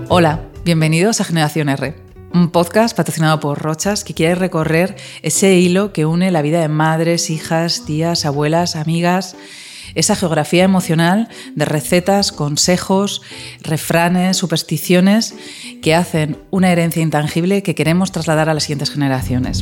Hola, bienvenidos a Generación R, un podcast patrocinado por Rochas que quiere recorrer ese hilo que une la vida de madres, hijas, tías, abuelas, amigas, esa geografía emocional de recetas, consejos, refranes, supersticiones que hacen una herencia intangible que queremos trasladar a las siguientes generaciones.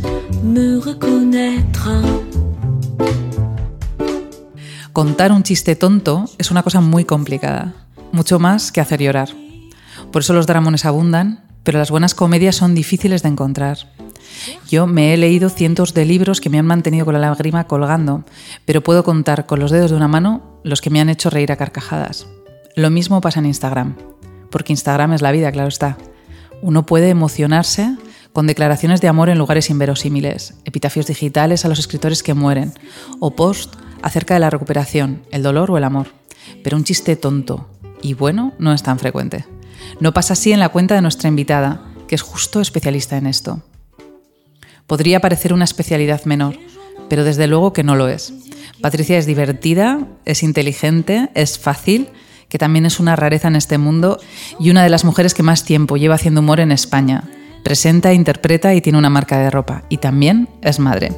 Contar un chiste tonto es una cosa muy complicada, mucho más que hacer llorar. Por eso los dramones abundan, pero las buenas comedias son difíciles de encontrar. Yo me he leído cientos de libros que me han mantenido con la lágrima colgando, pero puedo contar con los dedos de una mano los que me han hecho reír a carcajadas. Lo mismo pasa en Instagram, porque Instagram es la vida, claro está. Uno puede emocionarse con declaraciones de amor en lugares inverosímiles, epitafios digitales a los escritores que mueren, o post acerca de la recuperación, el dolor o el amor. Pero un chiste tonto y bueno no es tan frecuente. No pasa así en la cuenta de nuestra invitada, que es justo especialista en esto. Podría parecer una especialidad menor, pero desde luego que no lo es. Patricia es divertida, es inteligente, es fácil, que también es una rareza en este mundo y una de las mujeres que más tiempo lleva haciendo humor en España. Presenta, interpreta y tiene una marca de ropa. Y también es madre.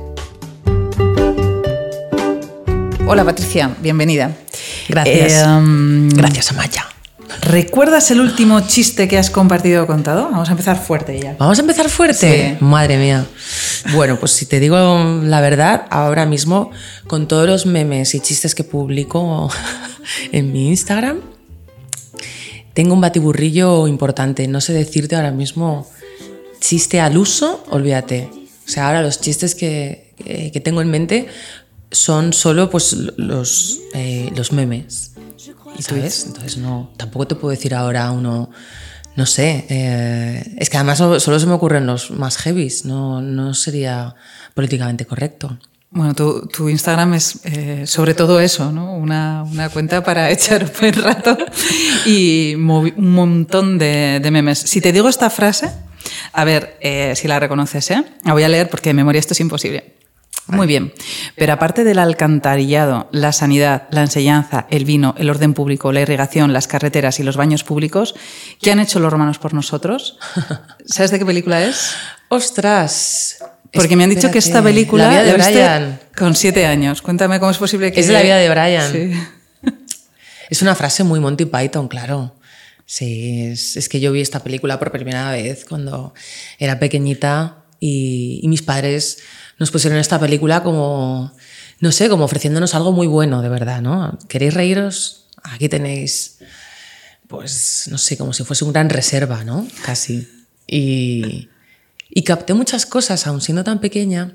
Hola Patricia, bienvenida. Gracias. Gracias, Amaya. ¿Recuerdas el último chiste que has compartido o contado? Vamos a empezar fuerte ya. ¿Vamos a empezar fuerte? Sí. Madre mía. Bueno, pues si te digo la verdad, ahora mismo, con todos los memes y chistes que publico en mi Instagram, tengo un batiburrillo importante. No sé decirte ahora mismo chiste al uso, olvídate. O sea, ahora los chistes que tengo en mente son solo pues, los memes. ¿Sabes? Entonces no, tampoco te puedo decir ahora uno, no sé, es que además solo se me ocurren los más heavies, no sería políticamente correcto. Bueno, tu Instagram es sobre todo eso, ¿no? Una cuenta para echar un buen rato y un montón de memes. Si te digo esta frase, a ver si la reconoces, ¿eh? La voy a leer porque de memoria esto es imposible. Muy bien, pero aparte del alcantarillado, la sanidad, la enseñanza, el vino, el orden público, la irrigación, las carreteras y los baños públicos, ¿qué han hecho los romanos por nosotros? ¿Sabes de qué película es? ¡Ostras! Porque me han dicho que esta película La vida de la Brian. viste con 7 años. Cuéntame cómo es posible que... Es de la vida de Brian. Sí. Es una frase muy Monty Python, claro. Sí, es que yo vi esta película por primera vez cuando era pequeñita y mis padres nos pusieron esta película como, no sé, como ofreciéndonos algo muy bueno, de verdad, ¿no? ¿Queréis reíros? Aquí tenéis, pues, no sé, como si fuese una gran reserva, ¿no? Casi. Y capté muchas cosas, aun siendo tan pequeña,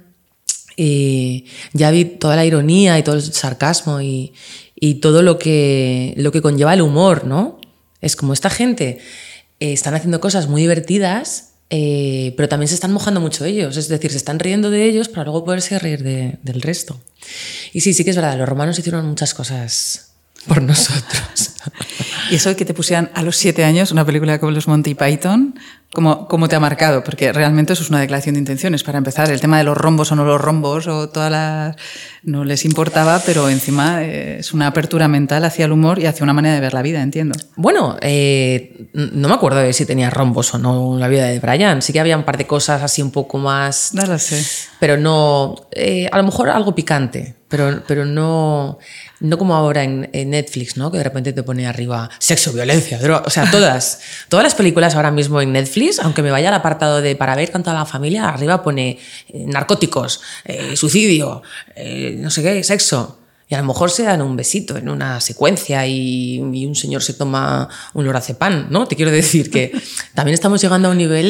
y ya vi toda la ironía y todo el sarcasmo y todo lo que conlleva el humor, ¿no? Es como esta gente están haciendo cosas muy divertidas, pero también se están mojando mucho ellos, es decir, se están riendo de ellos para luego poderse reír del resto. Y sí que es verdad, los romanos hicieron muchas cosas por nosotros. Y eso de que te pusieran a los 7 años una película como los Monty Python, ¿cómo te ha marcado? Porque realmente eso es una declaración de intenciones. Para empezar, el tema de los rombos o no los rombos o todas las... no les importaba, pero encima es una apertura mental hacia el humor y hacia una manera de ver la vida, entiendo. Bueno, no me acuerdo de si tenía rombos o no la vida de Brian. Sí que había un par de cosas así un poco más... No lo sé. Pero no... a lo mejor algo picante, pero no como ahora en Netflix, ¿no? Que de repente te pone arriba sexo, violencia, droga... O sea, todas las películas ahora mismo en Netflix, aunque me vaya al apartado de para ver con toda la familia, arriba pone narcóticos, suicidio, no sé qué, sexo. Y a lo mejor se dan un besito en una secuencia y un señor se toma un lorazepam, ¿no? Te quiero decir que también estamos llegando a un nivel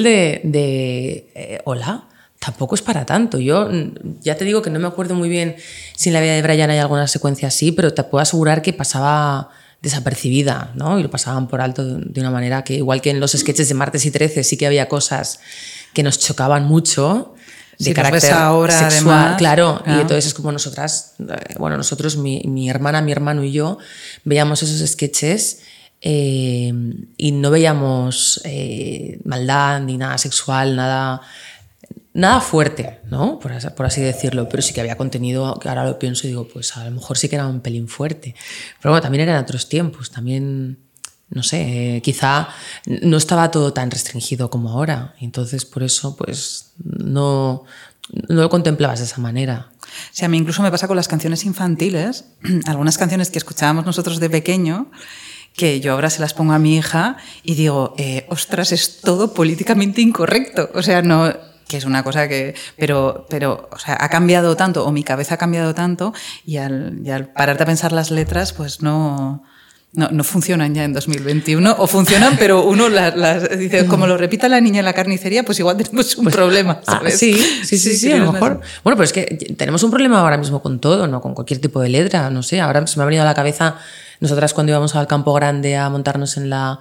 de hola, tampoco es para tanto. Yo ya te digo que no me acuerdo muy bien si en la vida de Brian hay alguna secuencia así, pero te puedo asegurar que pasaba desapercibida, ¿no? Y lo pasaban por alto de una manera que, igual que en los sketches de Martes y 13, sí que había cosas que nos chocaban mucho, de si carácter ahora, sexual, además, claro. Y entonces es como nosotras, bueno, nosotros, mi hermana, mi hermano y yo, veíamos esos sketches y no veíamos maldad ni nada sexual, nada fuerte, ¿no? Por así decirlo, pero sí que había contenido que ahora lo pienso y digo, pues a lo mejor sí que era un pelín fuerte. Pero bueno, también eran otros tiempos, también no sé, quizá no estaba todo tan restringido como ahora. Entonces, por eso, pues, no lo contemplabas de esa manera. Sí, a mí incluso me pasa con las canciones infantiles, algunas canciones que escuchábamos nosotros de pequeño, que yo ahora se las pongo a mi hija y digo, ostras, es todo políticamente incorrecto. O sea, no, que es una cosa que... Pero o sea, ha cambiado tanto, o mi cabeza ha cambiado tanto, y al pararte a pensar las letras, pues no funcionan ya en 2021, o funcionan, pero uno las dice, como lo repita la niña en la carnicería, pues igual tenemos un problema, ¿sabes? Sí, a lo mejor. Bueno, pero es que tenemos un problema ahora mismo con todo, ¿no? Con cualquier tipo de letra, no sé, ahora se me ha venido a la cabeza, nosotras cuando íbamos al Campo Grande a montarnos en la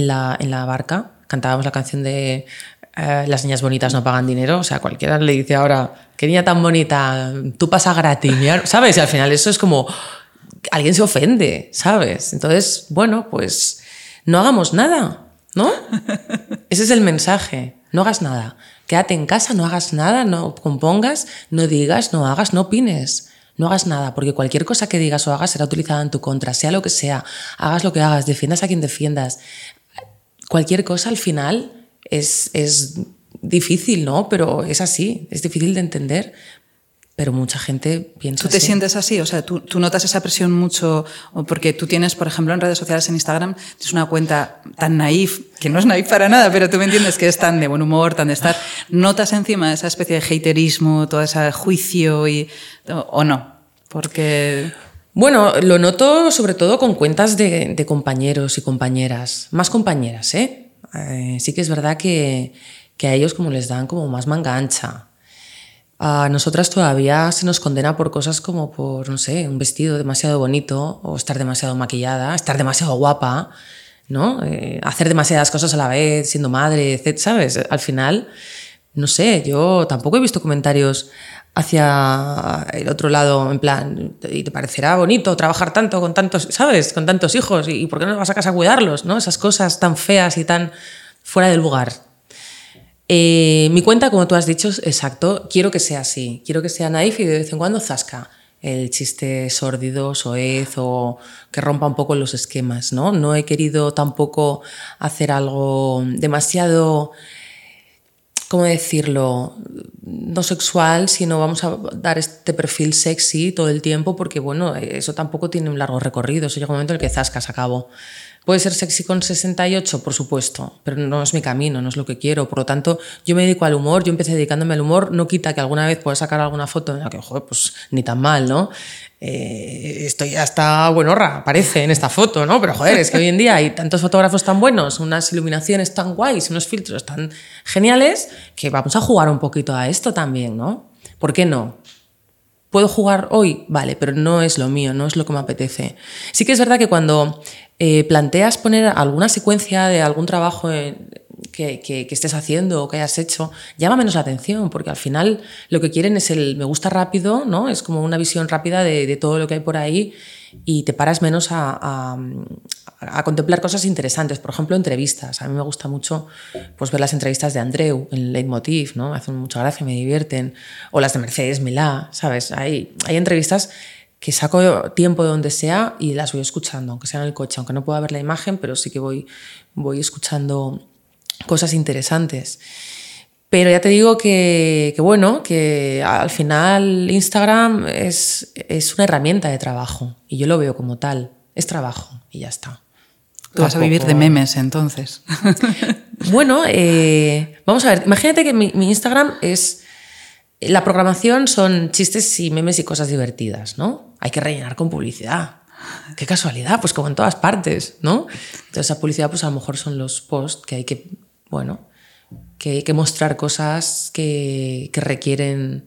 barca, cantábamos la canción de las niñas bonitas no pagan dinero, o sea, cualquiera le dice ahora, qué niña tan bonita, tú pasas gratis, ¿sabes? Y al final eso es como... Alguien se ofende, ¿sabes? Entonces, bueno, pues no hagamos nada, ¿no? Ese es el mensaje. No hagas nada. Quédate en casa, no hagas nada, no compongas, no digas, no hagas, no opines. No hagas nada, porque cualquier cosa que digas o hagas será utilizada en tu contra, sea lo que sea. Hagas lo que hagas, defiendas a quien defiendas. Cualquier cosa al final es difícil, ¿no? Pero es así, es difícil de entender. Pero mucha gente piensa ¿Tú te así. sientes así? O sea, ¿tú notas esa presión mucho? Porque tú tienes, por ejemplo, en redes sociales, en Instagram, tienes una cuenta tan naif, que no es naif para nada, pero tú me entiendes, que es tan de buen humor, tan de estar... ¿Notas encima esa especie de haterismo, todo ese juicio o no? Porque... Bueno, lo noto sobre todo con cuentas de compañeros y compañeras. Más compañeras, ¿eh? Sí que es verdad que a ellos como les dan como más manga ancha. A nosotras todavía se nos condena por cosas como por, no sé, un vestido demasiado bonito o estar demasiado maquillada, estar demasiado guapa, ¿no? Hacer demasiadas cosas a la vez, siendo madre, etc., ¿sabes? Al final, no sé, yo tampoco he visto comentarios hacia el otro lado, en plan, ¿y te parecerá bonito trabajar tanto con tantos, ¿sabes? Con tantos hijos, ¿y por qué no vas a casa a cuidarlos? ¿No? Esas cosas tan feas y tan fuera del lugar. Mi cuenta, como tú has dicho, exacto, quiero que sea así, quiero que sea naif y de vez en cuando zasca el chiste sórdido, soez o que rompa un poco los esquemas, ¿no? No he querido tampoco hacer algo demasiado, ¿cómo decirlo?, no sexual, sino vamos a dar este perfil sexy todo el tiempo porque, bueno, eso tampoco tiene un largo recorrido, eso llega un momento en el que zascas, acabó. ¿Puede ser sexy con 68? Por supuesto, pero no es mi camino, no es lo que quiero. Por lo tanto, yo me dedico al humor, yo empecé dedicándome al humor, no quita que alguna vez pueda sacar alguna foto en la que, joder, pues ni tan mal, ¿no? Esto ya está buenorra, parece, en esta foto, ¿no? Pero joder, es que hoy en día hay tantos fotógrafos tan buenos, unas iluminaciones tan guays, unos filtros tan geniales, que vamos a jugar un poquito a esto también, ¿no? ¿Por qué no? ¿Puedo jugar hoy? Vale, pero no es lo mío, no es lo que me apetece. Sí que es verdad que cuando planteas poner alguna secuencia de algún trabajo que estés haciendo o que hayas hecho, llama menos la atención, porque al final lo que quieren es el me gusta rápido, ¿no? Es como una visión rápida de todo lo que hay por ahí y te paras menos a contemplar cosas interesantes. Por ejemplo, entrevistas. A mí me gusta mucho pues, ver las entrevistas de Andreu en Leitmotiv, ¿no? Me hacen mucha gracia, me divierten. O las de Mercedes Milá, ¿sabes? Hay entrevistas que saco tiempo de donde sea y las voy escuchando, aunque sea en el coche, aunque no pueda ver la imagen, pero sí que voy escuchando cosas interesantes. Pero ya te digo que bueno, que al final Instagram es una herramienta de trabajo y yo lo veo como tal, es trabajo y ya está. Tú vas a vivir de memes entonces. Bueno, vamos a ver, imagínate que mi Instagram es... La programación son chistes y memes y cosas divertidas, ¿no? Hay que rellenar con publicidad. Qué casualidad, pues como en todas partes, ¿no? Entonces esa publicidad pues a lo mejor son los posts que hay que, bueno, que hay que mostrar cosas que requieren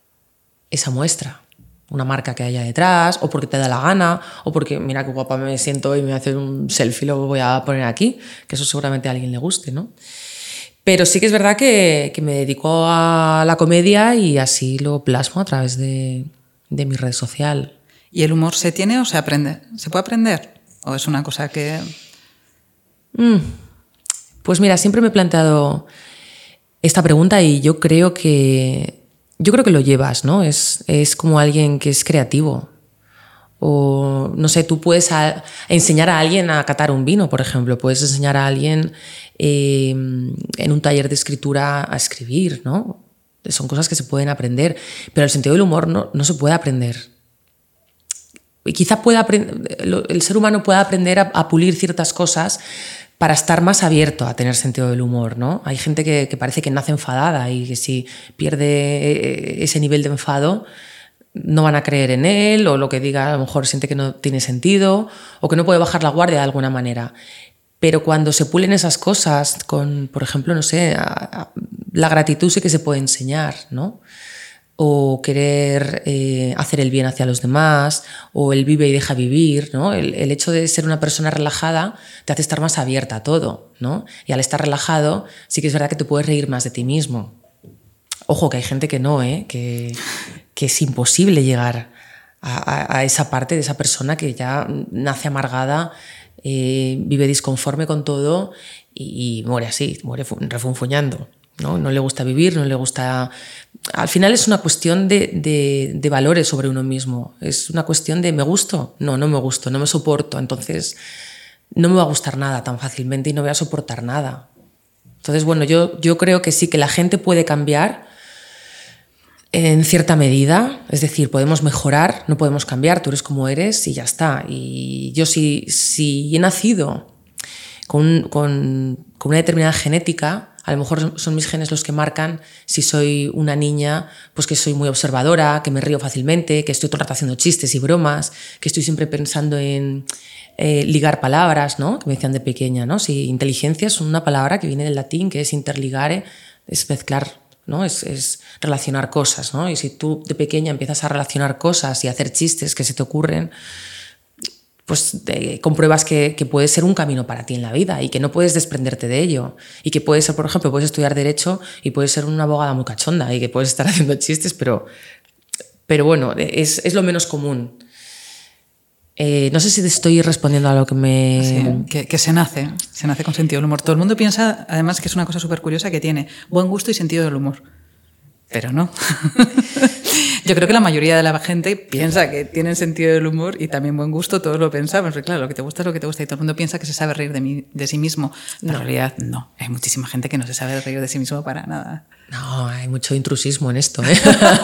esa muestra. Una marca que haya detrás, o porque te da la gana, o porque mira qué guapa me siento y me hace un selfie, lo voy a poner aquí, que eso seguramente a alguien le guste, ¿no? Pero sí que es verdad que me dedico a la comedia y así lo plasmo a través de mi red social. ¿Y el humor se tiene o se aprende? ¿Se puede aprender? ¿O es una cosa que...? Pues mira, siempre me he planteado esta pregunta y yo creo que lo llevas, ¿no? Es como alguien que es creativo. O no sé, tú puedes enseñar a alguien a catar un vino, por ejemplo, puedes enseñar a alguien en un taller de escritura a escribir, ¿no? Son cosas que se pueden aprender, pero el sentido del humor no se puede aprender. Y quizá el ser humano pueda aprender a pulir ciertas cosas para estar más abierto a tener sentido del humor, ¿no? Hay gente que parece que nace enfadada y que si pierde ese nivel de enfado no van a creer en él, o lo que diga a lo mejor siente que no tiene sentido o que no puede bajar la guardia de alguna manera. Pero cuando se pulen esas cosas con, por ejemplo, no sé, la gratitud sí que se puede enseñar, ¿no? O querer hacer el bien hacia los demás, o el vive y deja vivir, ¿no? El hecho de ser una persona relajada te hace estar más abierta a todo, ¿no? Y al estar relajado sí que es verdad que te puedes reír más de ti mismo. Ojo, que hay gente que no, que es imposible llegar a esa parte de esa persona que ya nace amargada, vive disconforme con todo y muere así, muere refunfuñando. No le gusta vivir, no le gusta... Al final es una cuestión de valores sobre uno mismo. Es una cuestión de ¿me gusto? No me gusto, no me soporto. Entonces no me va a gustar nada tan fácilmente y no voy a soportar nada. Entonces, bueno, yo creo que sí, que la gente puede cambiar en cierta medida. Es decir, podemos mejorar, no podemos cambiar, tú eres como eres y ya está. Y yo si he nacido con una determinada genética, a lo mejor son mis genes los que marcan si soy una niña, pues que soy muy observadora, que me río fácilmente, que estoy todo el rato haciendo chistes y bromas, que estoy siempre pensando en ligar palabras, ¿no? Que me decían de pequeña, ¿no? Si inteligencia es una palabra que viene del latín, que es interligare, es mezclar, ¿no? Es relacionar cosas, ¿no? Y si tú de pequeña empiezas a relacionar cosas y a hacer chistes que se te ocurren, pues compruebas que puede ser un camino para ti en la vida y que no puedes desprenderte de ello. Y que puedes ser, por ejemplo, puedes estudiar Derecho y puedes ser una abogada muy cachonda y que puedes estar haciendo chistes, pero bueno, es lo menos común. No sé si te estoy respondiendo a lo que me... Sí, que se nace con sentido del humor. Todo el mundo piensa, además, que es una cosa súper curiosa, que tiene buen gusto y sentido del humor. Pero no. Yo creo que la mayoría de la gente piensa que tienen sentido del humor y también buen gusto, todos lo pensamos. Pero claro, lo que te gusta es lo que te gusta y todo el mundo piensa que se sabe reír de sí mismo. En realidad, no. Hay muchísima gente que no se sabe reír de sí mismo para nada. No, hay mucho intrusismo en esto, ¿eh?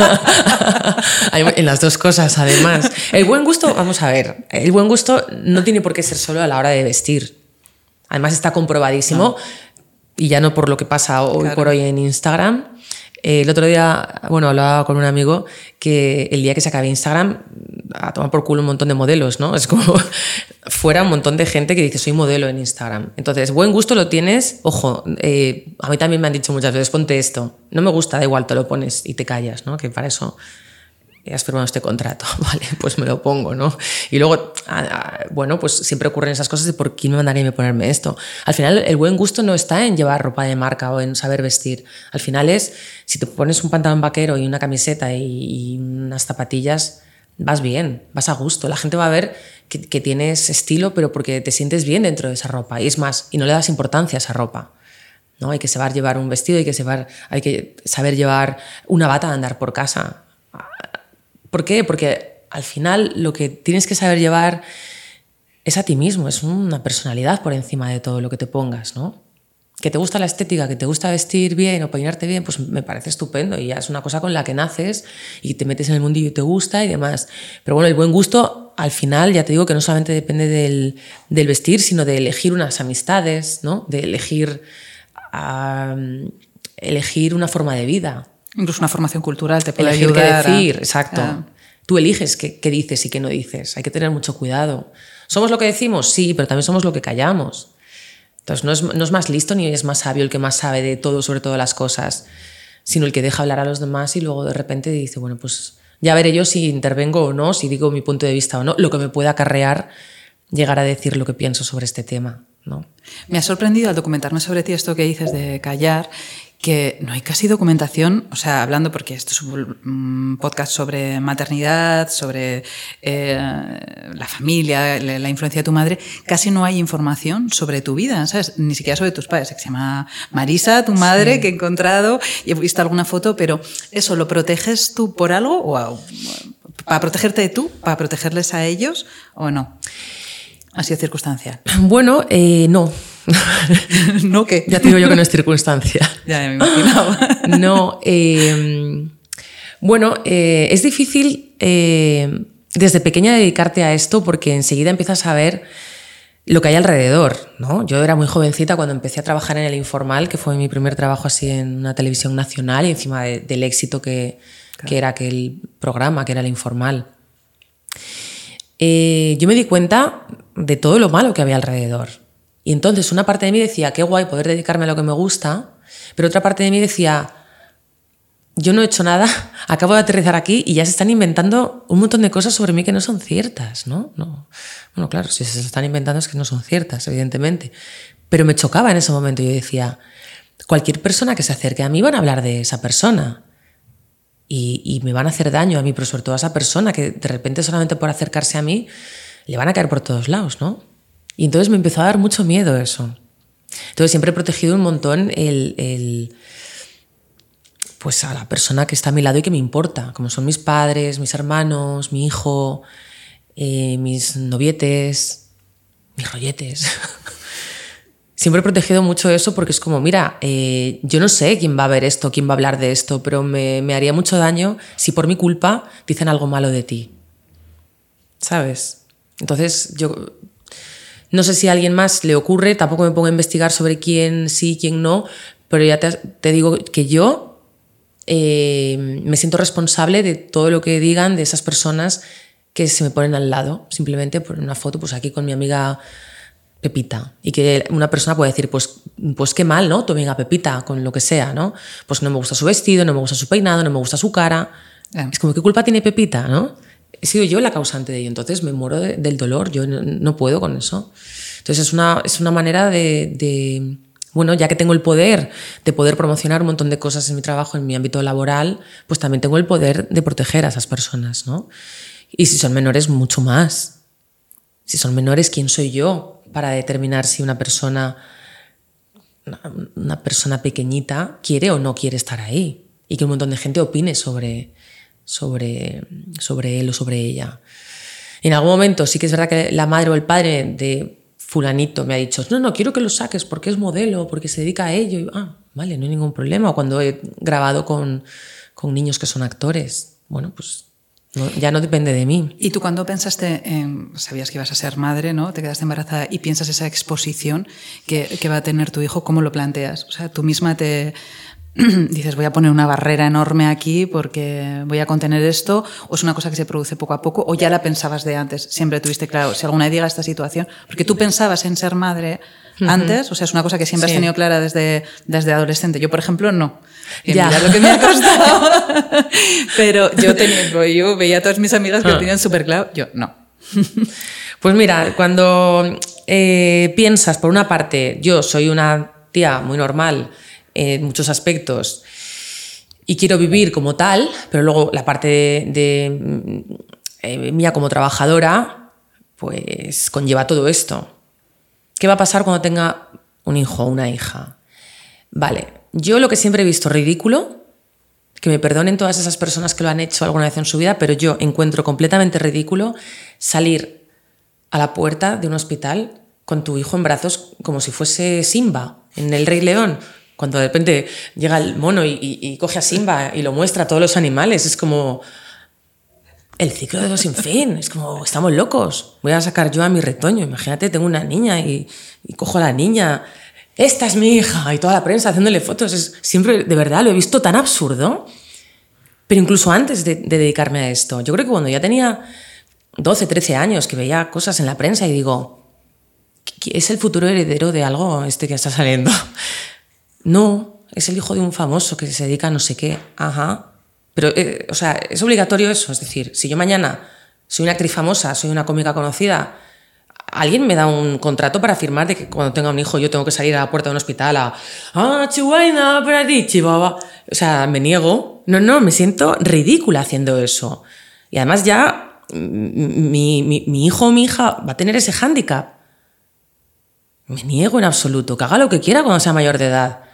En las dos cosas, además. El buen gusto, vamos a ver, el buen gusto no tiene por qué ser solo a la hora de vestir. Además está comprobadísimo, y ya no por lo que pasa hoy por hoy en Instagram. El otro día, bueno, hablaba con un amigo que el día que se acabe Instagram, a tomar por culo un montón de modelos, ¿no? Es como fuera un montón de gente que dice soy modelo en Instagram. Entonces, buen gusto lo tienes. Ojo, a mí también me han dicho muchas veces, ponte esto. No me gusta, da igual, te lo pones y te callas, ¿no? Que para eso has firmado este contrato, vale, pues me lo pongo, ¿no? Y luego, bueno, pues siempre ocurren esas cosas de por quién me mandaría a ponerme esto. Al final, el buen gusto no está en llevar ropa de marca o en saber vestir. Al final es, si te pones un pantalón vaquero y una camiseta y unas zapatillas, vas bien, vas a gusto. La gente va a ver que tienes estilo, pero porque te sientes bien dentro de esa ropa. Y es más, y no le das importancia a esa ropa, ¿no? Hay que saber llevar un vestido, hay que saber llevar una bata de andar por casa. ¿Por qué? Porque al final lo que tienes que saber llevar es a ti mismo, es una personalidad por encima de todo lo que te pongas, ¿no? Que te gusta la estética, que te gusta vestir bien o peinarte bien, pues me parece estupendo y ya es una cosa con la que naces y te metes en el mundillo y te gusta y demás. Pero bueno, el buen gusto al final, ya te digo que no solamente depende del vestir, sino de elegir unas amistades, ¿no? De elegir una forma de vida. Incluso una formación cultural te puede elegir ayudar. Qué decir, exacto. Tú eliges qué dices y qué no dices. Hay que tener mucho cuidado. ¿Somos lo que decimos? Sí, pero también somos lo que callamos. Entonces no es más listo ni es más sabio el que más sabe de todo, sobre todas las cosas, sino el que deja hablar a los demás y luego de repente dice, bueno, pues ya veré yo si intervengo o no, si digo mi punto de vista o no, lo que me pueda acarrear llegar a decir lo que pienso sobre este tema, ¿no? Me ha sorprendido al documentarme sobre ti esto que dices de callar, que no hay casi documentación, o sea, hablando, porque esto es un podcast sobre maternidad, sobre la familia, la influencia de tu madre, casi no hay información sobre tu vida, ¿sabes? Ni siquiera sobre tus padres, que se llama Marisa, tu madre, sí, que he encontrado y he visto alguna foto, pero eso, ¿lo proteges tú por algo o ¿Para protegerte tú? ¿Para protegerles a ellos o no? ¿Ha sido circunstancial? Bueno, no. ¿No qué? Ya te digo yo que no es circunstancia. Ya me imaginaba. No. Bueno, es difícil desde pequeña dedicarte a esto porque enseguida empiezas a ver lo que hay alrededor, ¿no? Yo era muy jovencita cuando empecé a trabajar en El Informal, que fue mi primer trabajo así en una televisión nacional y encima del éxito que era aquel programa, que era El Informal. Yo me di cuenta de todo lo malo que había alrededor. Y entonces una parte de mí decía, qué guay poder dedicarme a lo que me gusta, pero otra parte de mí decía, yo no he hecho nada, acabo de aterrizar aquí y ya se están inventando un montón de cosas sobre mí que no son ciertas, ¿no? Bueno, claro, si se están inventando es que no son ciertas, evidentemente. Pero me chocaba en ese momento. Yo decía, cualquier persona que se acerque a mí van a hablar de esa persona y me van a hacer daño a mí, pero sobre todo a esa persona que de repente solamente por acercarse a mí le van a caer por todos lados, ¿no? Y entonces me empezó a dar mucho miedo eso. Entonces siempre he protegido un montón pues a la persona que está a mi lado y que me importa, como son mis padres, mis hermanos, mi hijo, mis novietes, mis rolletes. Siempre he protegido mucho eso porque es como, mira, yo no sé quién va a ver esto, quién va a hablar de esto, pero me haría mucho daño si por mi culpa dicen algo malo de ti. ¿Sabes? Entonces yo no sé si a alguien más le ocurre, tampoco me pongo a investigar sobre quién sí, quién no, pero ya te digo que yo me siento responsable de todo lo que digan de esas personas que se me ponen al lado, simplemente por una foto, pues aquí con mi amiga Pepita, y que una persona puede decir, pues qué mal, ¿no? Tu amiga Pepita, con lo que sea, ¿no? Pues no me gusta su vestido, no me gusta su peinado, no me gusta su cara. Es como, ¿qué culpa tiene Pepita, no? He sido yo la causante de ello, entonces me muero del dolor, yo no puedo con eso. Entonces es una manera de bueno, ya que tengo el poder de poder promocionar un montón de cosas en mi trabajo, en mi ámbito laboral, pues también tengo el poder de proteger a esas personas, ¿no? Y si son menores, mucho más. Si son menores, ¿quién soy yo para determinar si una persona pequeñita quiere o no quiere estar ahí? Y que un montón de gente opine sobre él o sobre ella. Y en algún momento sí que es verdad que la madre o el padre de fulanito me ha dicho, no, quiero que lo saques porque es modelo, porque se dedica a ello. Y, vale, no hay ningún problema. O cuando he grabado con niños que son actores, bueno, pues ya no depende de mí. ¿Y tú cuando pensaste, sabías que ibas a ser madre, ¿no? Te quedaste embarazada y piensas esa exposición que va a tener tu hijo, ¿cómo lo planteas? O sea, tú misma te dices, voy a poner una barrera enorme aquí porque voy a contener esto, o es una cosa que se produce poco a poco, o ya la pensabas de antes, siempre tuviste claro, si alguna vez llega esta situación, porque tú pensabas en ser madre antes, o sea, es una cosa que siempre has tenido clara desde adolescente. Yo, por ejemplo, no. Ya. Mira lo que me ha costado. Pero yo veía a todas mis amigas que lo tenían súper claro, yo no. Pues mira, cuando piensas, por una parte, yo soy una tía muy normal en muchos aspectos y quiero vivir como tal, pero luego la parte mía como trabajadora pues conlleva todo esto. ¿Qué va a pasar cuando tenga un hijo o una hija? Vale, yo lo que siempre he visto ridículo, que me perdonen todas esas personas que lo han hecho alguna vez en su vida, pero yo encuentro completamente ridículo salir a la puerta de un hospital con tu hijo en brazos como si fuese Simba en El Rey León. Cuando de repente llega el mono y coge a Simba y lo muestra a todos los animales, es como el ciclo de los sin fin, es como, estamos locos. Voy a sacar yo a mi retoño, imagínate, tengo una niña y cojo a la niña, esta es mi hija, y toda la prensa haciéndole fotos. Siempre, de verdad, lo he visto tan absurdo, pero incluso antes de dedicarme a esto. Yo creo que cuando ya tenía 12, 13 años, que veía cosas en la prensa y digo, ¿es el futuro heredero de algo que está saliendo? No, es el hijo de un famoso que se dedica a no sé qué. Ajá. Pero, o sea, es obligatorio eso. Es decir, si yo mañana soy una actriz famosa, soy una cómica conocida, alguien me da un contrato para firmar de que cuando tenga un hijo yo tengo que salir a la puerta de un hospital a chihuahua, para ti, chihuahua. O sea, me niego. No, me siento ridícula haciendo eso. Y además ya mi hijo o mi hija va a tener ese hándicap. Me niego en absoluto. Que haga lo que quiera cuando sea mayor de edad.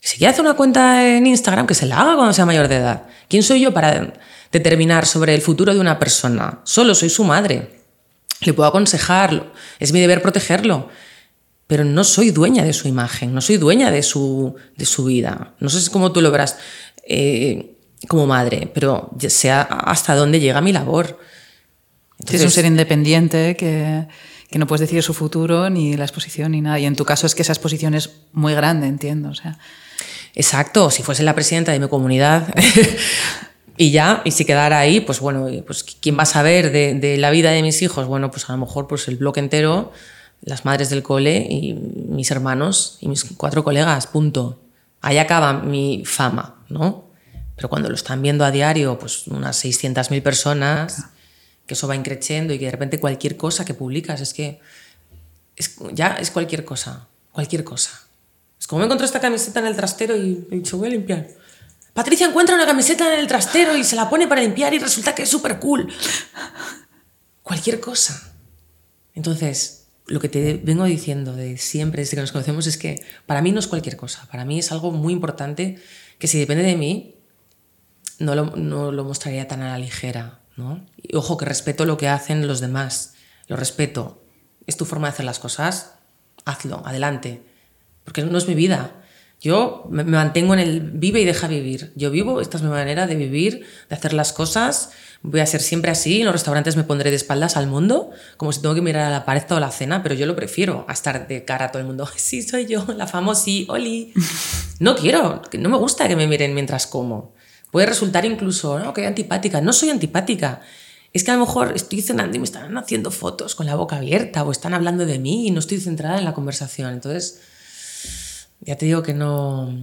Si quiere hacer una cuenta en Instagram, que se la haga cuando sea mayor de edad. ¿Quién soy yo para determinar sobre el futuro de una persona? Solo soy su madre. Le puedo aconsejarlo. Es mi deber protegerlo. Pero no soy dueña de su imagen, no soy dueña de su vida. No sé cómo tú lo verás como madre, pero sé hasta dónde llega mi labor. Entonces, es un ser independiente que no puedes decidir su futuro, ni la exposición, ni nada. Y en tu caso es que esa exposición es muy grande, entiendo. O sea. Exacto, si fuese la presidenta de mi comunidad y si quedara ahí, pues bueno, pues ¿quién va a saber de la vida de mis hijos? Bueno, pues a lo mejor pues el bloque entero, las madres del cole y mis hermanos y mis 4 colegas, punto. Ahí acaba mi fama, ¿no? Pero cuando lo están viendo a diario, pues unas 600.000 personas, que eso va increciendo y que de repente cualquier cosa que publicas es cualquier cosa, cualquier cosa. Es como me encontré esta camiseta en el trastero y he dicho, voy a limpiar. Patricia encuentra una camiseta en el trastero y se la pone para limpiar y resulta que es súper cool. Cualquier cosa. Entonces, lo que te vengo diciendo de siempre, desde que nos conocemos, es que para mí no es cualquier cosa. Para mí es algo muy importante que si depende de mí, no lo mostraría tan a la ligera, ¿no? Y ojo, que respeto lo que hacen los demás. Lo respeto. Es tu forma de hacer las cosas. Hazlo, adelante. Porque no es mi vida. Yo me mantengo en el vive y deja vivir. Yo vivo, esta es mi manera de vivir, de hacer las cosas. Voy a ser siempre así. En los restaurantes me pondré de espaldas al mundo, como si tengo que mirar a la pared toda la cena, pero yo lo prefiero a estar de cara a todo el mundo. Sí, soy yo, la famosi, oli. No quiero, no me gusta que me miren mientras como. Puede resultar incluso, ¿no?, que antipática. No soy antipática. Es que a lo mejor estoy cenando y me están haciendo fotos con la boca abierta o están hablando de mí y no estoy centrada en la conversación. Entonces, ya te digo que no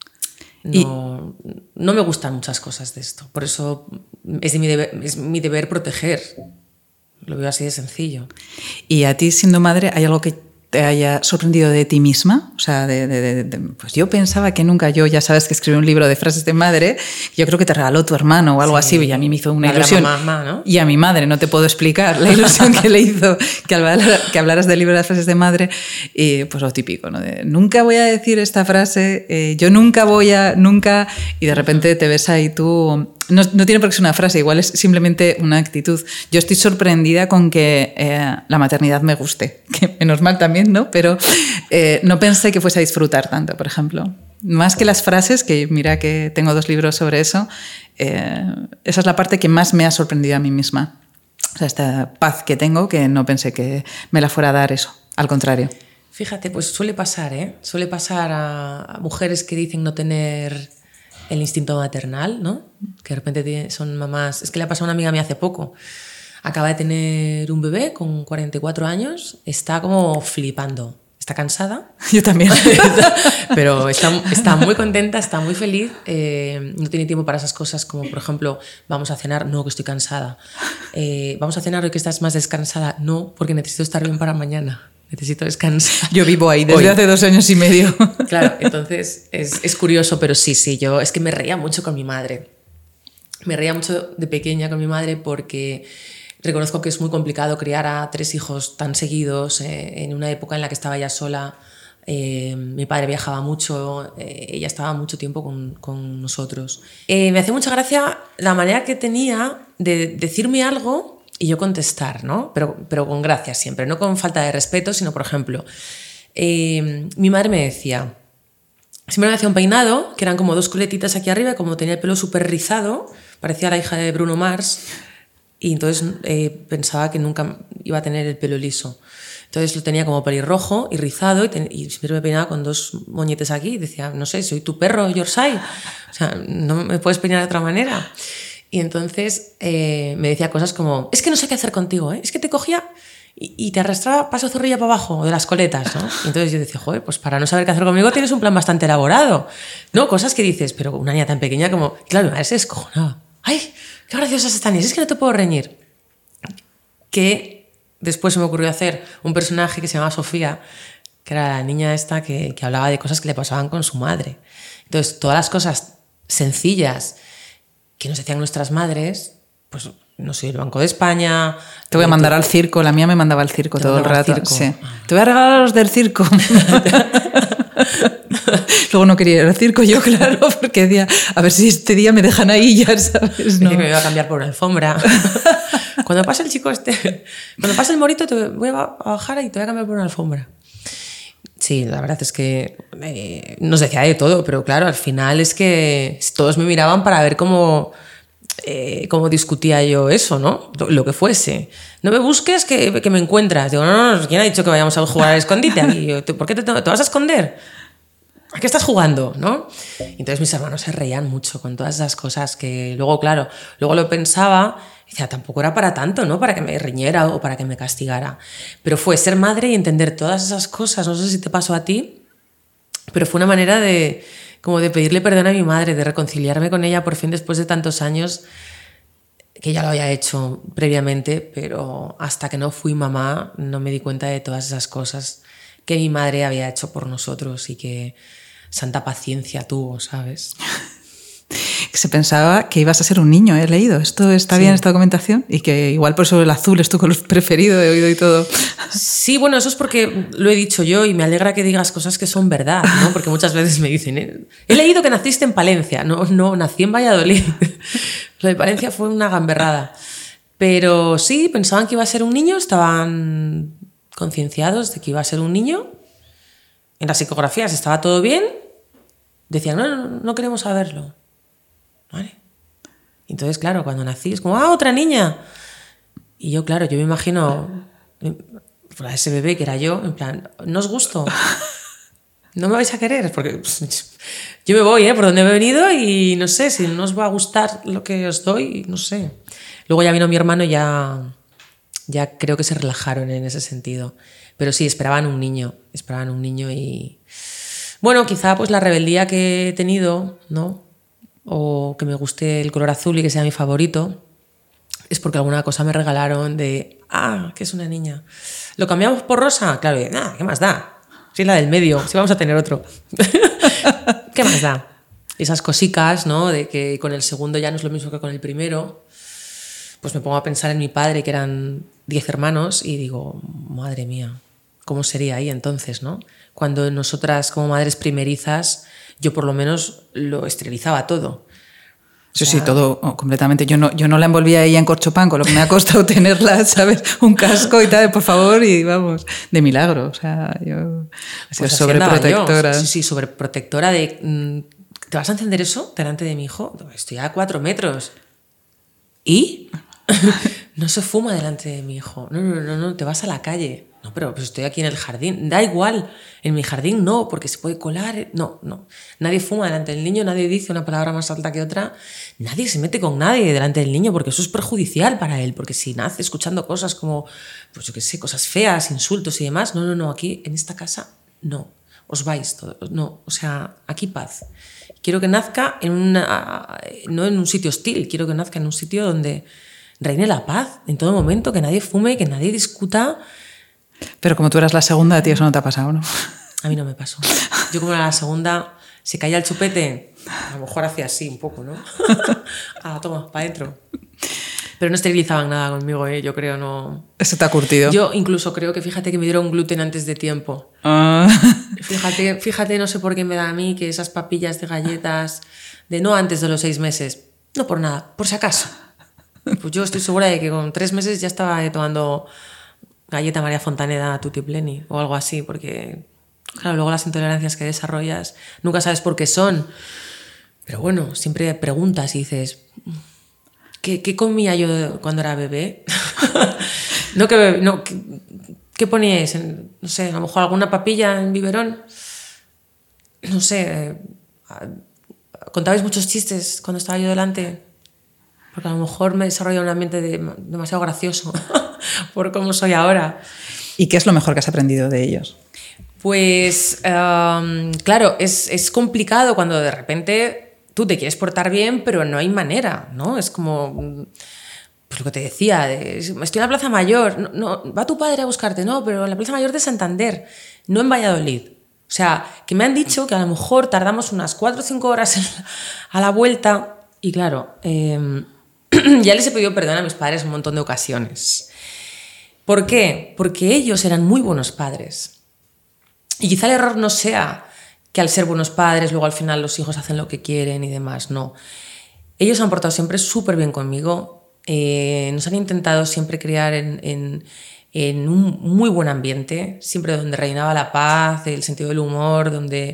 me gustan muchas cosas de esto. Por eso es mi deber proteger. Lo veo así de sencillo. ¿Y a ti, siendo madre, hay algo que te haya sorprendido de ti misma? O sea, pues yo pensaba que nunca ya sabes que escribí un libro de frases de madre, yo creo que te regaló tu hermano o algo así, y a mí me hizo una ilusión. Mamá, ¿no? Y a mi madre, no te puedo explicar la ilusión que le hizo que hablaras del libro de las frases de madre, y pues lo típico, ¿no? De, nunca voy a decir esta frase, yo nunca, y de repente te ves ahí tú. No tiene por qué ser una frase, igual es simplemente una actitud. Yo estoy sorprendida con que la maternidad me guste, que menos mal también, ¿no? Pero no pensé que fuese a disfrutar tanto, por ejemplo. Más que las frases, que mira que tengo 2 libros sobre eso, esa es la parte que más me ha sorprendido a mí misma. O sea, esta paz que tengo, que no pensé que me la fuera a dar eso, al contrario. Fíjate, pues suele pasar, ¿eh? Suele pasar a mujeres que dicen no tener el instinto maternal, ¿no? Que de repente son mamás. Es que le ha pasado a una amiga mía hace poco. Acaba de tener un bebé con 44 años, está como flipando. Está cansada. Yo también. Pero está muy contenta, está muy feliz. No tiene tiempo para esas cosas como, por ejemplo, vamos a cenar. No, que estoy cansada. Vamos a cenar hoy que estás más descansada. No, porque necesito estar bien para mañana. Necesito descansar. Yo vivo ahí desde hace 2 años y medio. Claro, entonces es curioso, pero sí, yo es que me reía mucho con mi madre. Me reía mucho de pequeña con mi madre porque reconozco que es muy complicado criar a 3 hijos tan seguidos en una época en la que estaba ya sola. Mi padre viajaba mucho, ella estaba mucho tiempo con nosotros. Me hacía mucha gracia la manera que tenía de decirme algo y yo contestar, ¿no? Pero con gracia siempre, no con falta de respeto, sino, por ejemplo, mi madre me decía, siempre me hacía un peinado, que eran como 2 coletitas aquí arriba, como tenía el pelo súper rizado, parecía la hija de Bruno Mars, y entonces pensaba que nunca iba a tener el pelo liso. Entonces lo tenía como pelirrojo y rizado, y siempre me peinaba con 2 moñetes aquí, y decía, no sé, soy tu perro, Yorkshire, o sea, no me puedes peinar de otra manera. Y entonces me decía cosas como, es que no sé qué hacer contigo, ¿eh? Es que te cogía y te arrastraba paso zorrilla para abajo de las coletas, ¿no? Y entonces yo decía, joder, pues para no saber qué hacer conmigo tienes un plan bastante elaborado, ¿no? Cosas que dices, pero una niña tan pequeña como... Claro, mi madre se descojonaba. ¡Ay, qué graciosas están! Es que no te puedo reñir. Que después se me ocurrió hacer un personaje que se llamaba Sofía, que era la niña esta que hablaba de cosas que le pasaban con su madre. Entonces, todas las cosas sencillas que nos decían nuestras madres, pues no sé, el Banco de España... Te voy a mandar al circo, la mía me mandaba al circo todo el rato. Sí. Te voy a regalar a los del circo. Luego no quería ir al circo yo, claro, porque decía, a ver si este día me dejan ahí ya, ¿sabes? No. Que me iba a cambiar por una alfombra. Cuando pase el chico cuando pase el morito te voy a bajar y te voy a cambiar por una alfombra. Sí, la verdad es que nos decía de todo, pero claro, al final es que todos me miraban para ver cómo discutía yo eso, ¿no? Lo que fuese. No me busques que me encuentras. Digo, no, ¿quién ha dicho que vayamos a jugar al escondite aquí? ¿Por qué te vas a esconder? ¿A qué estás jugando? ¿No? Entonces mis hermanos se reían mucho con todas esas cosas que luego, claro, luego lo pensaba y decía, tampoco era para tanto, ¿no? Para que me riñera o para que me castigara. Pero fue ser madre y entender todas esas cosas. No sé si te pasó a ti, pero fue una manera de pedirle perdón a mi madre, de reconciliarme con ella por fin después de tantos años, que ya lo había hecho previamente, pero hasta que no fui mamá no me di cuenta de todas esas cosas que mi madre había hecho por nosotros y que santa paciencia tuvo, ¿sabes? Que se pensaba que ibas a ser un niño, he leído. ¿Esto está bien, esta documentación? Y que igual por eso el azul es tu color preferido, he oído y todo. Sí, bueno, eso es porque lo he dicho yo y me alegra que digas cosas que son verdad, ¿no? Porque muchas veces me dicen, he leído que naciste en Palencia. No, nací en Valladolid. Lo de Palencia fue una gamberrada. Pero sí, pensaban que iba a ser un niño, estaban concienciados de que iba a ser un niño. En las ecografías estaba todo bien. Decían, no queremos saberlo. ¿Vale? Entonces, claro, cuando nací es como, otra niña. Y yo, claro, yo me imagino a ese bebé que era yo, en plan, ¿no os gusto? ¿No me vais a querer? Porque yo me voy, por donde me he venido y no sé, si no os va a gustar lo que os doy, no sé. Luego ya vino mi hermano y ya creo que se relajaron en ese sentido. Pero sí, esperaban un niño y... Bueno, quizá pues la rebeldía que he tenido, ¿no? O que me guste el color azul y que sea mi favorito, es porque alguna cosa me regalaron de, que es una niña. ¿Lo cambiamos por rosa? Claro, ¿qué más da? Si es la del medio, si vamos a tener otro. ¿Qué más da? Esas cositas, ¿no? De que con el segundo ya no es lo mismo que con el primero. Pues me pongo a pensar en mi padre, que eran 10 hermanos, y digo, madre mía, ¿cómo sería ahí entonces, no? Cuando nosotras, como madres primerizas, yo por lo menos lo esterilizaba todo. Sí, todo completamente. Yo no la envolvía ella en corchopán, con lo que me ha costado tenerla, ¿sabes? Un casco y tal, por favor, y vamos, de milagro. O sea, yo he sido sobreprotectora. Sí, sobreprotectora de... ¿Te vas a encender eso delante de mi hijo? Estoy a 4 metros. ¿Y? No se fuma delante de mi hijo. No, te vas a la calle. No, pero pues estoy aquí en el jardín. Da igual, en mi jardín no, porque se puede colar. No. Nadie fuma delante del niño, nadie dice una palabra más alta que otra. Nadie se mete con nadie delante del niño porque eso es perjudicial para él. Porque si nace escuchando cosas como, pues yo qué sé, cosas feas, insultos y demás. No, aquí en esta casa no. Os vais todos. No, o sea, aquí paz. Quiero que nazca no en un sitio hostil, quiero que nazca en un sitio donde reine la paz en todo momento, que nadie fume, que nadie discuta. Pero como tú eras la segunda, a ti eso no te ha pasado, ¿no? A mí no me pasó. Yo como era la segunda, se caía el chupete, a lo mejor hacía así un poco, ¿no? Toma, para adentro. Pero no esterilizaban nada conmigo, yo creo, no... Eso te ha curtido. Yo incluso creo que, fíjate que me dieron gluten antes de tiempo. Fíjate, no sé por qué me da a mí que esas papillas de galletas de no antes de los 6 meses, no por nada, por si acaso. Pues yo estoy segura de que con 3 meses ya estaba tomando galleta María Fontaneda Tutti Pleni o algo así, porque claro, luego las intolerancias que desarrollas nunca sabes por qué son. Pero bueno, siempre preguntas y dices, ¿qué comía yo cuando era bebé? ¿Qué poníais? No sé, a lo mejor alguna papilla en biberón. No sé, ¿contabais muchos chistes cuando estaba yo delante? Porque a lo mejor me desarrolla un ambiente demasiado gracioso por cómo soy ahora. ¿Y qué es lo mejor que has aprendido de ellos? Pues, claro, es complicado cuando de repente tú te quieres portar bien, pero no hay manera, ¿no? Es como, pues lo que te decía, estoy en la Plaza Mayor, no, va tu padre a buscarte, no, pero en la Plaza Mayor de Santander, no en Valladolid. O sea, que me han dicho que a lo mejor tardamos unas 4 o 5 horas a la vuelta y claro... ya les he pedido perdón a mis padres un montón de ocasiones. ¿Por qué? Porque ellos eran muy buenos padres. Y quizá el error no sea que al ser buenos padres luego al final los hijos hacen lo que quieren y demás, no. Ellos se han portado siempre súper bien conmigo, nos han intentado siempre criar en un muy buen ambiente, siempre donde reinaba la paz, el sentido del humor, donde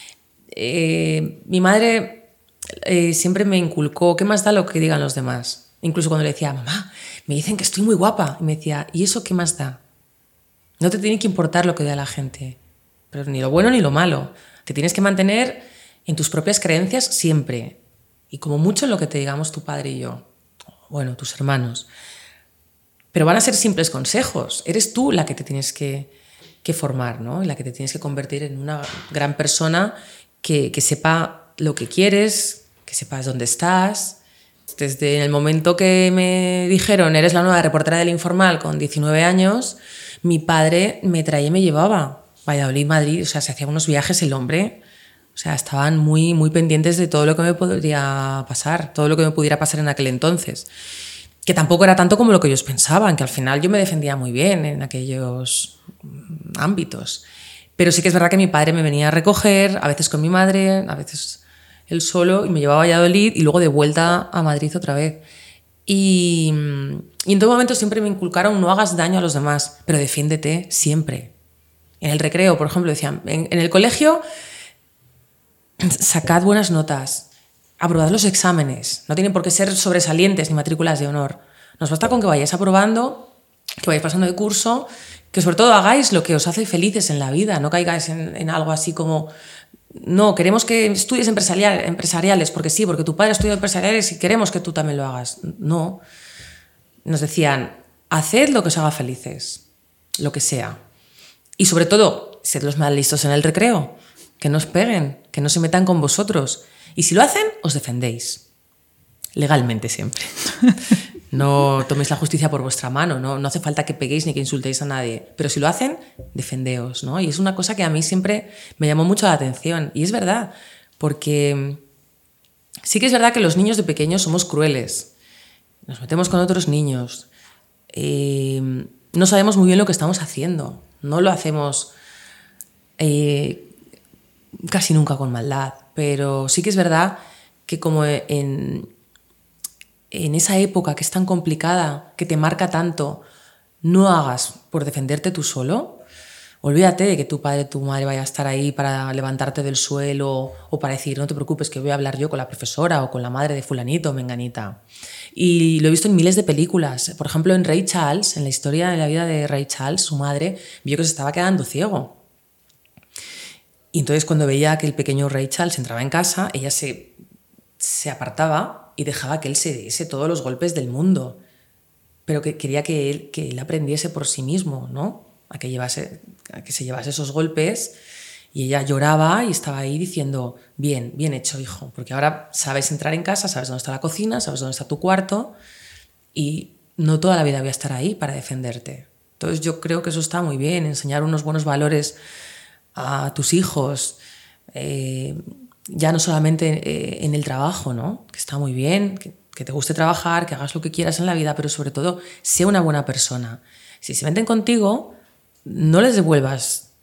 mi madre siempre me inculcó, ¿qué más da lo que digan los demás? Incluso cuando le decía, mamá, me dicen que estoy muy guapa, y me decía, ¿y eso qué más da? No te tiene que importar lo que diga la gente, pero ni lo bueno ni lo malo. Te tienes que mantener en tus propias creencias siempre, y como mucho en lo que te digamos tu padre y yo, bueno, tus hermanos. Pero van a ser simples consejos. Eres tú la que te tienes que formar, ¿no? La que te tienes que convertir en una gran persona que sepa lo que quieres, que sepas dónde estás. Desde el momento que me dijeron, eres la nueva reportera del Informal con 19 años, mi padre me traía y me llevaba. Valladolid, Madrid, o sea, se hacían unos viajes el hombre. O sea, estaban muy, muy pendientes de todo lo que me podría pasar, todo lo que me pudiera pasar en aquel entonces. Que tampoco era tanto como lo que ellos pensaban, que al final yo me defendía muy bien en aquellos ámbitos. Pero sí que es verdad que mi padre me venía a recoger, a veces con mi madre, a veces él solo, y me llevaba a Valladolid y luego de vuelta a Madrid otra vez. Y en todo momento siempre me inculcaron, no hagas daño a los demás, pero defiéndete siempre. En el recreo, por ejemplo, decían, en el colegio, sacad buenas notas, aprobad los exámenes, no tienen por qué ser sobresalientes ni matrículas de honor. Nos basta con que vayáis aprobando, que vayáis pasando de curso, que sobre todo hagáis lo que os hace felices en la vida, no caigáis en algo así como, no, queremos que estudies empresariales, porque sí, porque tu padre estudia empresariales y queremos que tú también lo hagas. No, nos decían, haced lo que os haga felices, lo que sea. Y sobre todo, sed los más listos en el recreo, que no os peguen, que no se metan con vosotros. Y si lo hacen, os defendéis. Legalmente siempre. No toméis la justicia por vuestra mano, no hace falta que peguéis ni que insultéis a nadie. Pero si lo hacen, defendeos, ¿no? Y es una cosa que a mí siempre me llamó mucho la atención. Y es verdad, porque sí que es verdad que los niños de pequeños somos crueles. Nos metemos con otros niños. No sabemos muy bien lo que estamos haciendo. No lo hacemos casi nunca con maldad. Pero sí que es verdad que como en esa época que es tan complicada, que te marca tanto, no hagas por defenderte tú solo. Olvídate de que tu padre, tu madre vaya a estar ahí para levantarte del suelo o para decir, no te preocupes que voy a hablar yo con la profesora o con la madre de fulanito o menganita. Y lo he visto en miles de películas. Por ejemplo, en Ray Charles, en la historia de la vida de Ray Charles, su madre vio que se estaba quedando ciego. Y entonces cuando veía que el pequeño Ray Charles entraba en casa, ella se apartaba y dejaba que él se diese todos los golpes del mundo. Pero que quería que él aprendiese por sí mismo, ¿no? A que se llevase esos golpes, y ella lloraba y estaba ahí diciendo, bien hecho, hijo, porque ahora sabes entrar en casa, sabes dónde está la cocina, sabes dónde está tu cuarto, y no toda la vida voy a estar ahí para defenderte. Entonces yo creo que eso está muy bien, enseñar unos buenos valores a tus hijos, ya no solamente en el trabajo, ¿no? Que está muy bien, que te guste trabajar, que hagas lo que quieras en la vida, pero sobre todo, sé una buena persona. Si se meten contigo, no les devuelvas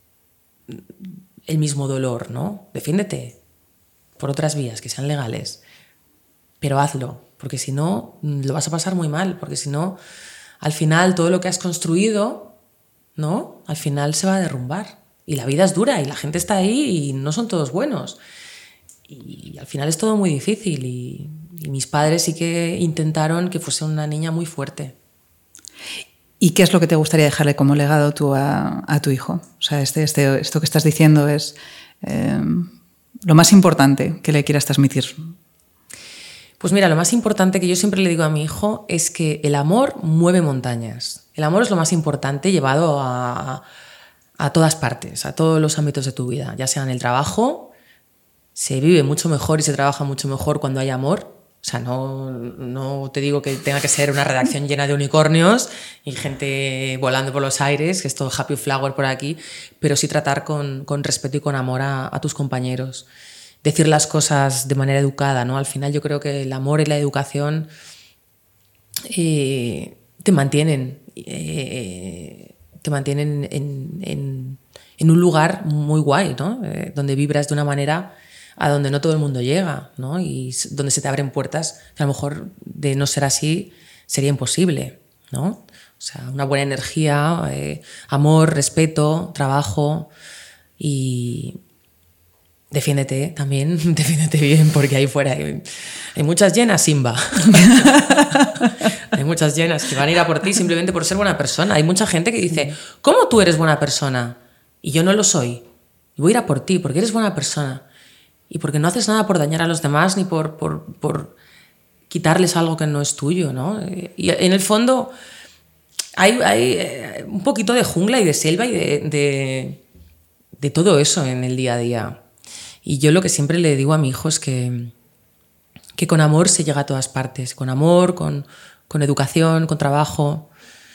el mismo dolor, ¿no? Defiéndete por otras vías que sean legales, pero hazlo, porque si no, lo vas a pasar muy mal, porque si no, al final todo lo que has construido, ¿no? Al final se va a derrumbar. Y la vida es dura y la gente está ahí y no son todos buenos. Y al final es todo muy difícil y mis padres sí que intentaron que fuese una niña muy fuerte. ¿Y qué es lo que te gustaría dejarle como legado tú a tu hijo? O sea, esto que estás diciendo es lo más importante que le quieras transmitir. Pues mira, lo más importante que yo siempre le digo a mi hijo es que el amor mueve montañas. El amor es lo más importante llevado a todas partes, a todos los ámbitos de tu vida, ya sea en el trabajo, se vive mucho mejor y se trabaja mucho mejor cuando hay amor. O sea, no te digo que tenga que ser una redacción llena de unicornios y gente volando por los aires, que es todo happy flower por aquí, pero sí tratar con respeto y con amor a tus compañeros. Decir las cosas de manera educada, ¿no? Al final yo creo que el amor y la educación te mantienen en un lugar muy guay, ¿no? Donde vibras de una manera a donde no todo el mundo llega, ¿no? Y donde se te abren puertas que a lo mejor de no ser así sería imposible, ¿no? O sea, una buena energía, amor, respeto, trabajo y defiéndete también, defiéndete bien, porque ahí fuera hay muchas llenas, Simba. Hay muchas llenas que van a ir a por ti simplemente por ser buena persona. Hay mucha gente que dice, ¿cómo tú eres buena persona? Y yo no lo soy. Y voy a ir a por ti porque eres buena persona. Y porque no haces nada por dañar a los demás ni por quitarles algo que no es tuyo, ¿no? Y en el fondo hay un poquito de jungla y de selva y de todo eso en el día a día. Y yo lo que siempre le digo a mi hijo es que con amor se llega a todas partes. Con amor, con educación, con trabajo,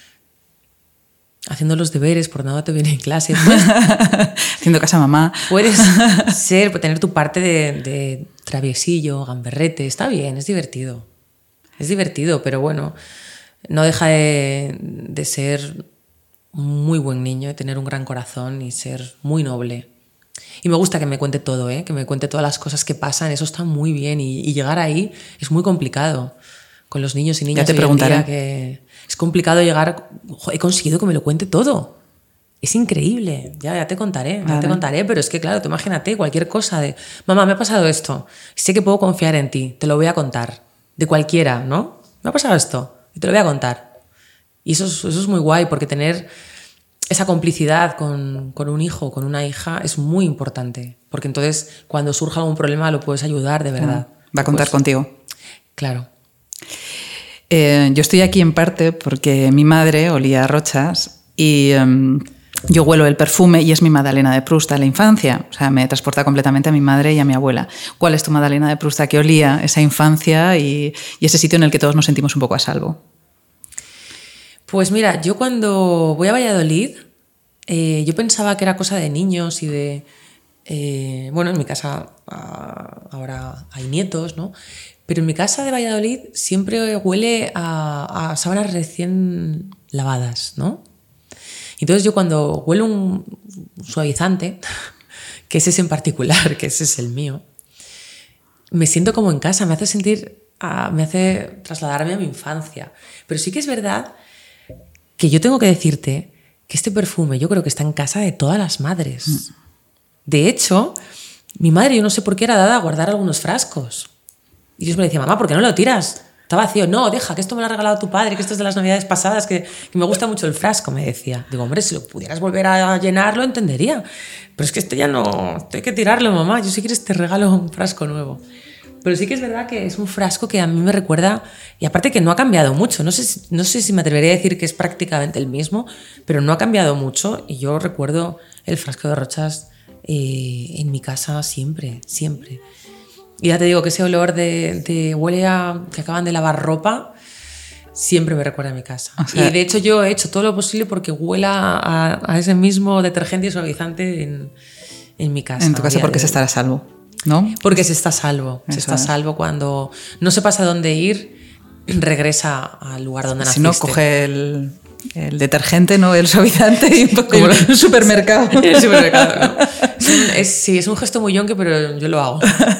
haciendo los deberes, portándote bien en clase. Haciendo casa a mamá. Puedes tener tu parte de traviesillo, gamberrete. Está bien, es divertido. Es divertido, pero bueno, no deja de ser un muy buen niño, de tener un gran corazón y ser muy noble. Y me gusta que me cuente todo, que me cuente todas las cosas que pasan. Eso está muy bien y llegar ahí es muy complicado. Con los niños y niñas ya te preguntaré. Que es complicado llegar. He conseguido que me lo cuente todo. Es increíble. Ya te contaré, vale. Ya te contaré, pero es que claro, tú imagínate cualquier cosa de mamá, me ha pasado esto, sé que puedo confiar en ti, te lo voy a contar. De cualquiera, ¿no? Me ha pasado esto y te lo voy a contar. Y eso es muy guay, porque tener esa complicidad con un hijo, con una hija, es muy importante. Porque entonces, cuando surja algún problema, lo puedes ayudar de verdad. Va a contar contigo. Claro. Yo estoy aquí en parte porque mi madre olía a Rochas y yo huelo el perfume y es mi Madalena de Proust de la infancia. O sea, me transporta completamente a mi madre y a mi abuela. ¿Cuál es tu Madalena de Proust que olía esa infancia y ese sitio en el que todos nos sentimos un poco a salvo? Pues mira, yo cuando voy a Valladolid, yo pensaba que era cosa de niños y de... bueno, en mi casa ahora hay nietos, ¿no? Pero en mi casa de Valladolid siempre huele a sábanas recién lavadas, ¿no? Entonces yo cuando huelo un suavizante, que es ese en particular, que ese es el mío, me siento como en casa, me hace trasladarme a mi infancia. Pero sí que es verdad que yo tengo que decirte que este perfume yo creo que está en casa de todas las madres. De hecho, mi madre, yo no sé por qué, era dada a guardar algunos frascos. Y yo me decía, mamá, ¿por qué no lo tiras? Está vacío. No, deja, que esto me lo ha regalado tu padre, que esto es de las navidades pasadas, que me gusta mucho el frasco, me decía. Digo, hombre, si lo pudieras volver a llenar, lo entendería. Pero es que este ya no, esto hay que tirarlo, mamá. Yo si quieres te regalo un frasco nuevo. Pero sí que es verdad que es un frasco que a mí me recuerda, y aparte que no ha cambiado mucho. No sé si me atrevería a decir que es prácticamente el mismo, pero no ha cambiado mucho. Y yo recuerdo el frasco de Rochas en mi casa siempre, siempre. Y ya te digo que ese olor de huele a que acaban de lavar ropa siempre me recuerda a mi casa. O sea, y de hecho yo he hecho todo lo posible porque huela a ese mismo detergente y suavizante en mi casa. En tu casa porque se estará a salvo, ¿no? Porque se está a salvo. Se está a salvo cuando no sepas a dónde ir, regresa al lugar donde naciste. Si no, coge el detergente, ¿no? El suavizante y como el supermercado. El supermercado, ¿no? Sí, es un gesto muy yonke, pero yo lo hago.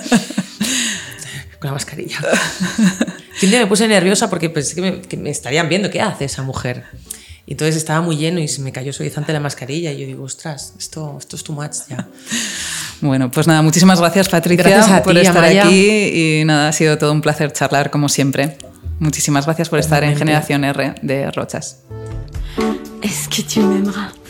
Con la mascarilla. Un día me puse nerviosa porque pensé que me estarían viendo. ¿Qué hace esa mujer? Y entonces estaba muy lleno y se me cayó suavizante la mascarilla y yo digo, ostras, esto es too much ya. Bueno, pues nada, muchísimas gracias, Patricia, por estar aquí y nada, ha sido todo un placer charlar como siempre. Muchísimas gracias por estar en Generación R de Rochas. Est-ce que tu m'aimeras?